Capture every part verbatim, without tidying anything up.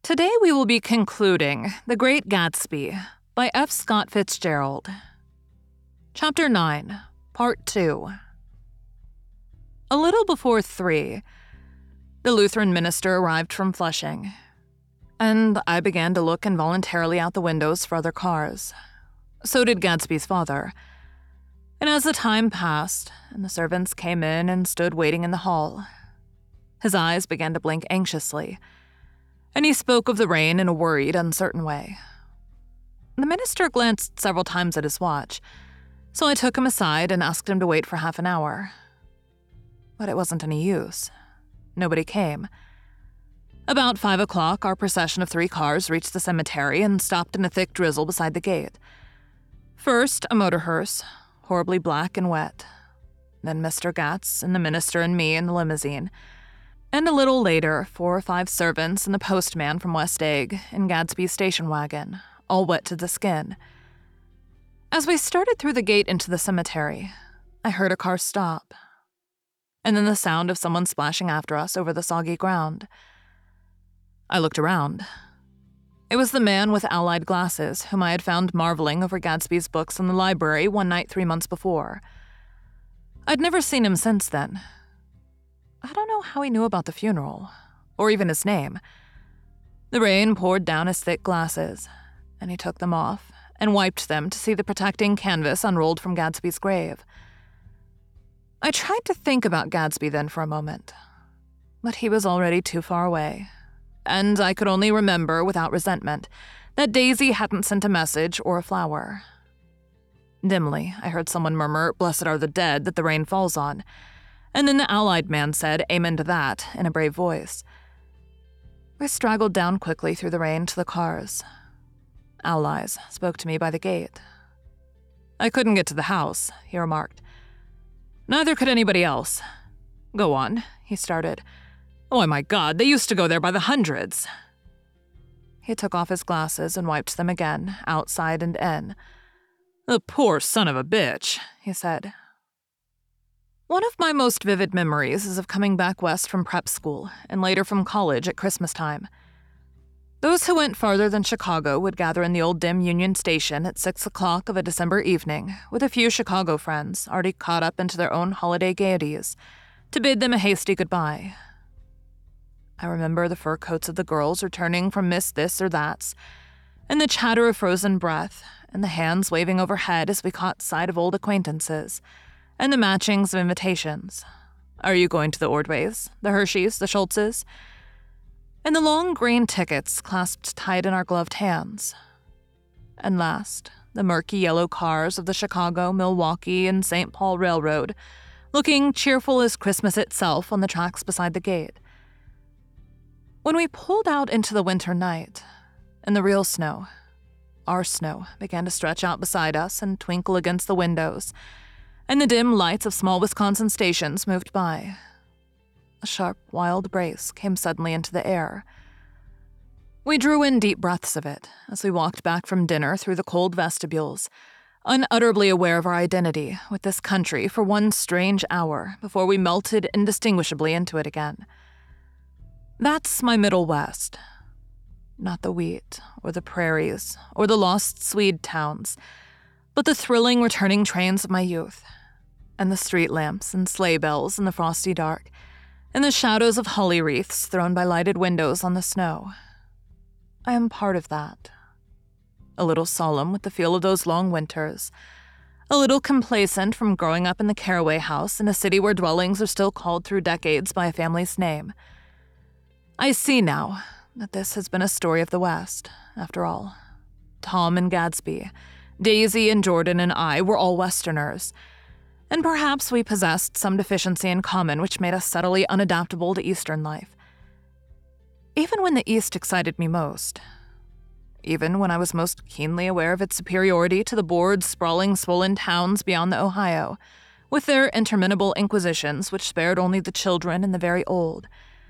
Today we will be concluding The Great Gatsby by F. Scott Fitzgerald. Chapter nine, Part two. A little before three, the Lutheran minister arrived from Flushing, and I began to look involuntarily out the windows for other cars. So did Gadsby's father. And as the time passed, and the servants came in and stood waiting in the hall, his eyes began to blink anxiously, and he spoke of the rain in a worried, uncertain way. The minister glanced several times at his watch, so I took him aside and asked him to wait for half an hour. But it wasn't any use. Nobody came. About five o'clock, our procession of three cars reached the cemetery and stopped in a thick drizzle beside the gate. First, a motor hearse, horribly black and wet. Then Mister Gatz and the minister and me in the limousine. And a little later, four or five servants and the postman from West Egg in Gadsby's station wagon, all wet to the skin. As we started through the gate into the cemetery, I heard a car stop, and then the sound of someone splashing after us over the soggy ground. I looked around. It was the man with allied glasses whom I had found marveling over Gadsby's books in the library one night three months before. I'd never seen him since then. I don't know how he knew about the funeral, or even his name. The rain poured down his thick glasses, and he took them off and wiped them to see the protecting canvas unrolled from Gadsby's grave. I tried to think about Gadsby then for a moment, but he was already too far away, and I could only remember without resentment that Daisy hadn't sent a message or a flower. Dimly, I heard someone murmur, "Blessed are the dead that the rain falls on," and then the allied man said, "Amen to that," in a brave voice. We straggled down quickly through the rain to the cars. Allies spoke to me by the gate. "I couldn't get to the house," he remarked. "Neither could anybody else." "Go on," he started. "Oh, my God, they used to go there by the hundreds." He took off his glasses and wiped them again, outside and in. "The poor son of a bitch," he said. One of my most vivid memories is of coming back west from prep school and later from college at Christmas time. Those who went farther than Chicago would gather in the old dim Union Station at six o'clock of a December evening with a few Chicago friends already caught up into their own holiday gaieties to bid them a hasty goodbye. I remember the fur coats of the girls returning from Miss This or That's, and the chatter of frozen breath, and the hands waving overhead as we caught sight of old acquaintances, and the matchings of invitations. "Are you going to the Ordways, the Hersheys, the Schultzes?" And the long green tickets clasped tight in our gloved hands. And last, the murky yellow cars of the Chicago, Milwaukee, and Saint Paul Railroad, looking cheerful as Christmas itself on the tracks beside the gate. When we pulled out into the winter night, and the real snow, our snow, began to stretch out beside us and twinkle against the windows, and the dim lights of small Wisconsin stations moved by, a sharp, wild brace came suddenly into the air. We drew in deep breaths of it as we walked back from dinner through the cold vestibules, unutterably aware of our identity with this country for one strange hour before we melted indistinguishably into it again. That's my Middle West. Not the wheat, or the prairies, or the lost Swede towns, but the thrilling returning trains of my youth, and the street lamps and sleigh bells in the frosty dark, and the shadows of holly wreaths thrown by lighted windows on the snow. I am part of that. A little solemn with the feel of those long winters, a little complacent from growing up in the Caraway House in a city where dwellings are still called through decades by a family's name. I see now that this has been a story of the West, after all. Tom and Gadsby, Daisy and Jordan and I were all Westerners, and perhaps we possessed some deficiency in common which made us subtly unadaptable to Eastern life. Even when the East excited me most, even when I was most keenly aware of its superiority to the bored, sprawling, swollen towns beyond the Ohio, with their interminable inquisitions which spared only the children and the very old,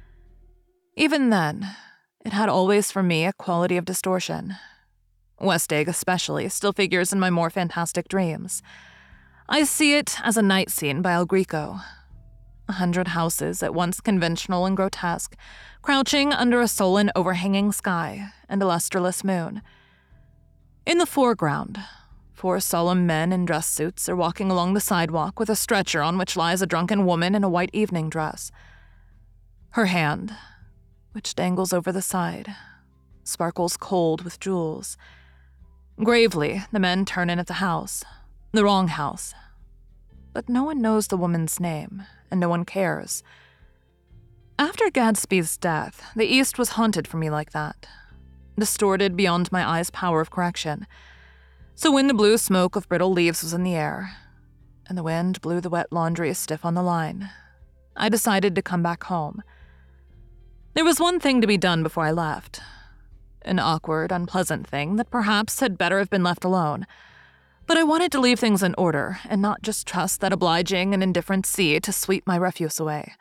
even then, it had always for me a quality of distortion. West Egg especially still figures in my more fantastic dreams. I see it as a night scene by El Greco. A hundred houses, at once conventional and grotesque, crouching under a sullen, overhanging sky and a lusterless moon. In the foreground, four solemn men in dress suits are walking along the sidewalk with a stretcher on which lies a drunken woman in a white evening dress. Her hand, which dangles over the side, sparkles cold with jewels. Gravely, the men turn in at the house, the wrong house. But no one knows the woman's name, and no one cares. After Gadsby's death, the East was haunted for me like that, distorted beyond my eyes' power of correction. So when the blue smoke of brittle leaves was in the air, and the wind blew the wet laundry stiff on the line, I decided to come back home. There was one thing to be done before I left. An awkward, unpleasant thing that perhaps had better have been left alone. But I wanted to leave things in order and not just trust that obliging and indifferent sea to sweep my refuse away.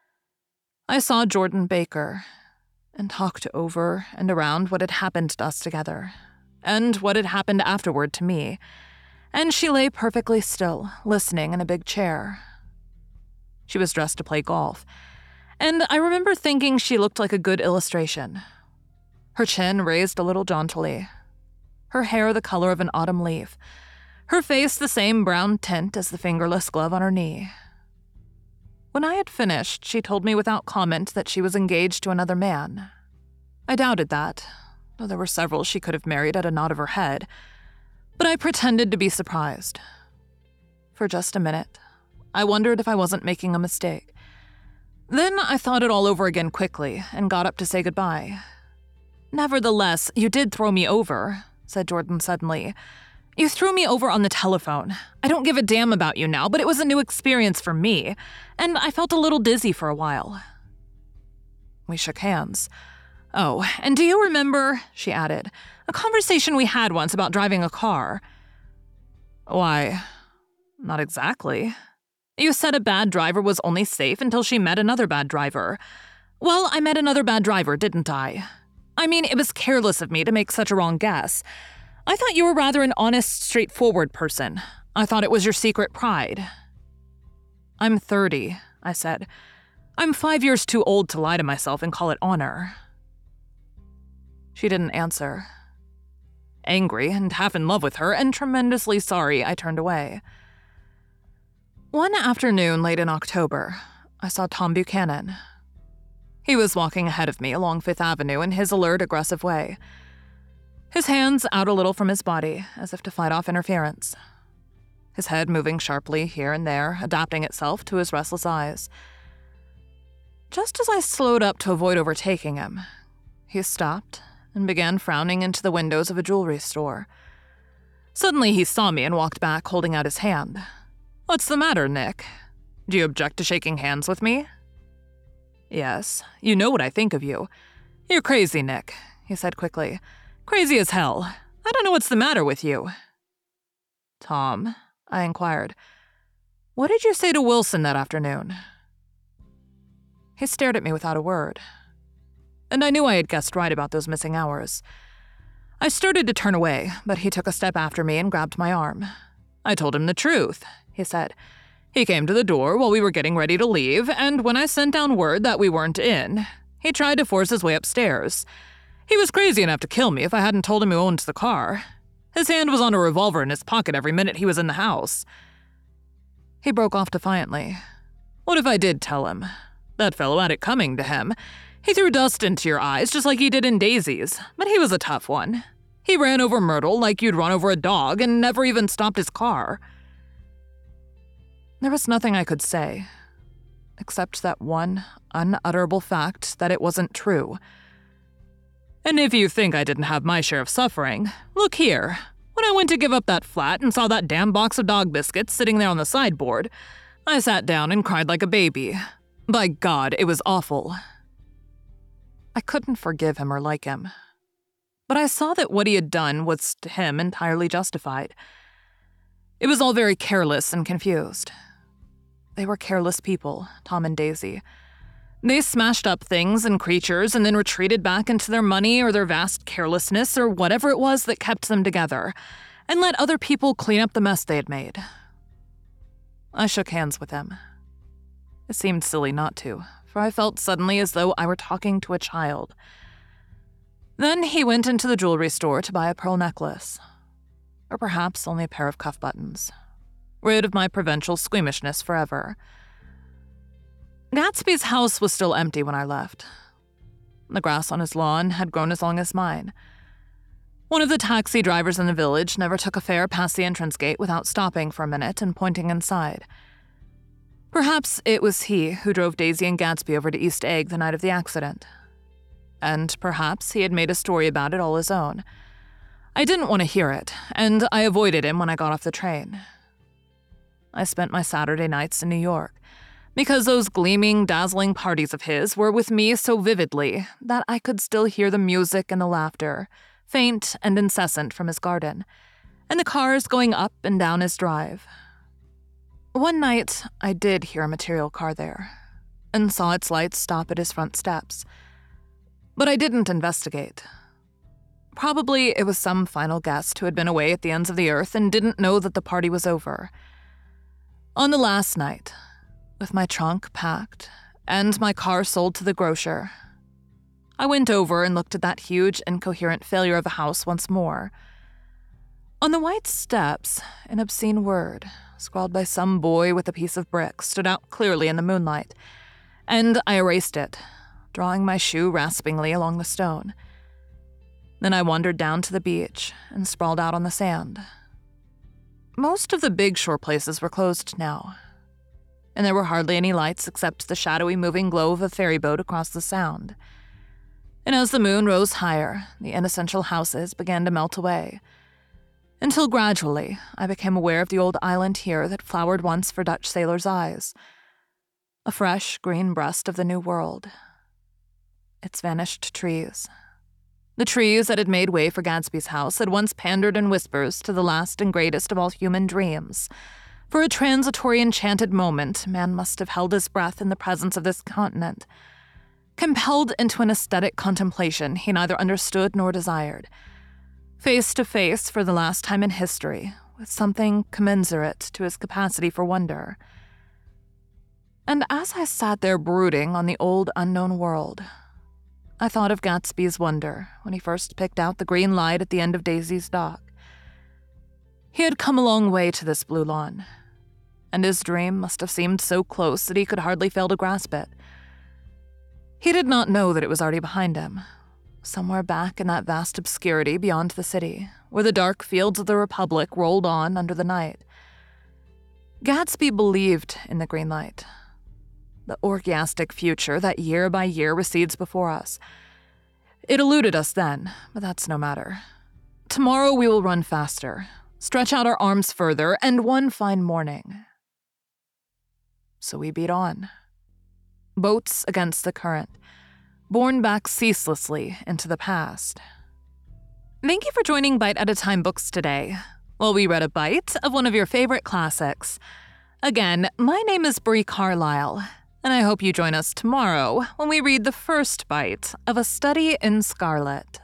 I saw Jordan Baker and talked over and around what had happened to us together and what had happened afterward to me, and she lay perfectly still, listening in a big chair. She was dressed to play golf, and I remember thinking she looked like a good illustration. Her chin raised a little jauntily, her hair the color of an autumn leaf, her face the same brown tint as the fingerless glove on her knee. When I had finished, she told me without comment that she was engaged to another man. I doubted that, though there were several she could have married at a nod of her head, but I pretended to be surprised. For just a minute, I wondered if I wasn't making a mistake. Then I thought it all over again quickly and got up to say goodbye. "Nevertheless, you did throw me over," said Jordan suddenly. "You threw me over on the telephone. I don't give a damn about you now, but it was a new experience for me, and I felt a little dizzy for a while." We shook hands. "Oh, and do you remember," she added, "a conversation we had once about driving a car?" "Why, not exactly. You said a bad driver was only safe until she met another bad driver. Well, I met another bad driver, didn't I? I mean, it was careless of me to make such a wrong guess. I thought you were rather an honest, straightforward person. I thought it was your secret pride." "I'm thirty," I said. "I'm five years too old to lie to myself and call it honor." She didn't answer. Angry and half in love with her and tremendously sorry, I turned away. One afternoon late in October, I saw Tom Buchanan. He was walking ahead of me along Fifth Avenue in his alert, aggressive way, his hands out a little from his body, as if to fight off interference. His head moving sharply here and there, adapting itself to his restless eyes. Just as I slowed up to avoid overtaking him, he stopped and began frowning into the windows of a jewelry store. Suddenly he saw me and walked back, holding out his hand. "What's the matter, Nick? Do you object to shaking hands with me?" "Yes, you know what I think of you. You're crazy, Nick," he said quickly. "Crazy as hell. I don't know what's the matter with you." "Tom," I inquired, "what did you say to Wilson that afternoon?" He stared at me without a word. And I knew I had guessed right about those missing hours. I started to turn away, but he took a step after me and grabbed my arm. "I told him the truth," he said. "He came to the door while we were getting ready to leave, and when I sent down word that we weren't in, he tried to force his way upstairs. He was crazy enough to kill me if I hadn't told him who owned the car. His hand was on a revolver in his pocket every minute he was in the house." He broke off defiantly. "What if I did tell him? That fellow had it coming to him. He threw dust into your eyes just like he did in Daisy's, but he was a tough one. He ran over Myrtle like you'd run over a dog and never even stopped his car." There was nothing I could say, except that one unutterable fact that it wasn't true. "And if you think I didn't have my share of suffering, look here. When I went to give up that flat and saw that damn box of dog biscuits sitting there on the sideboard, I sat down and cried like a baby. By God, it was awful." I couldn't forgive him or like him, but I saw that what he had done was to him entirely justified. It was all very careless and confused. They were careless people, Tom and Daisy. They smashed up things and creatures and then retreated back into their money or their vast carelessness or whatever it was that kept them together, and let other people clean up the mess they had made. I shook hands with him. It seemed silly not to, for I felt suddenly as though I were talking to a child. Then he went into the jewelry store to buy a pearl necklace. Or perhaps only a pair of cuff buttons. Rid of my provincial squeamishness forever. Gatsby's house was still empty when I left. The grass on his lawn had grown as long as mine. One of the taxi drivers in the village never took a fare past the entrance gate without stopping for a minute and pointing inside. Perhaps it was he who drove Daisy and Gatsby over to East Egg the night of the accident. And perhaps he had made a story about it all his own. I didn't want to hear it, and I avoided him when I got off the train. I spent my Saturday nights in New York, because those gleaming, dazzling parties of his were with me so vividly that I could still hear the music and the laughter, faint and incessant from his garden, and the cars going up and down his drive. One night, I did hear a material car there, and saw its lights stop at his front steps. But I didn't investigate. Probably it was some final guest who had been away at the ends of the earth and didn't know that the party was over. On the last night, with my trunk packed and my car sold to the grocer, I went over and looked at that huge, incoherent failure of a house once more. On the white steps, an obscene word, scrawled by some boy with a piece of brick, stood out clearly in the moonlight, and I erased it, drawing my shoe raspingly along the stone. Then I wandered down to the beach and sprawled out on the sand. Most of the big shore places were closed now, and there were hardly any lights except the shadowy moving glow of a ferry boat across the sound. And as the moon rose higher, the inessential houses began to melt away, until gradually I became aware of the old island here that flowered once for Dutch sailors' eyes, a fresh green breast of the New World. Its vanished trees. The trees that had made way for Gatsby's house had once pandered in whispers to the last and greatest of all human dreams. For a transitory enchanted moment, man must have held his breath in the presence of this continent, compelled into an aesthetic contemplation he neither understood nor desired, face to face for the last time in history with something commensurate to his capacity for wonder. And as I sat there brooding on the old unknown world, I thought of Gatsby's wonder when he first picked out the green light at the end of Daisy's dock. He had come a long way to this blue lawn, and his dream must have seemed so close that he could hardly fail to grasp it. He did not know that it was already behind him, somewhere back in that vast obscurity beyond the city, where the dark fields of the Republic rolled on under the night. Gatsby believed in the green light, the orgiastic future that year by year recedes before us. It eluded us then, but that's no matter. Tomorrow we will run faster, stretch out our arms further, and one fine morning. So we beat on. Boats against the current, borne back ceaselessly into the past. Thank you for joining Bite at a Time Books today, while we read a bite of one of your favorite classics. Again, my name is Brie Carlisle, and I hope you join us tomorrow when we read the first bite of A Study in Scarlet.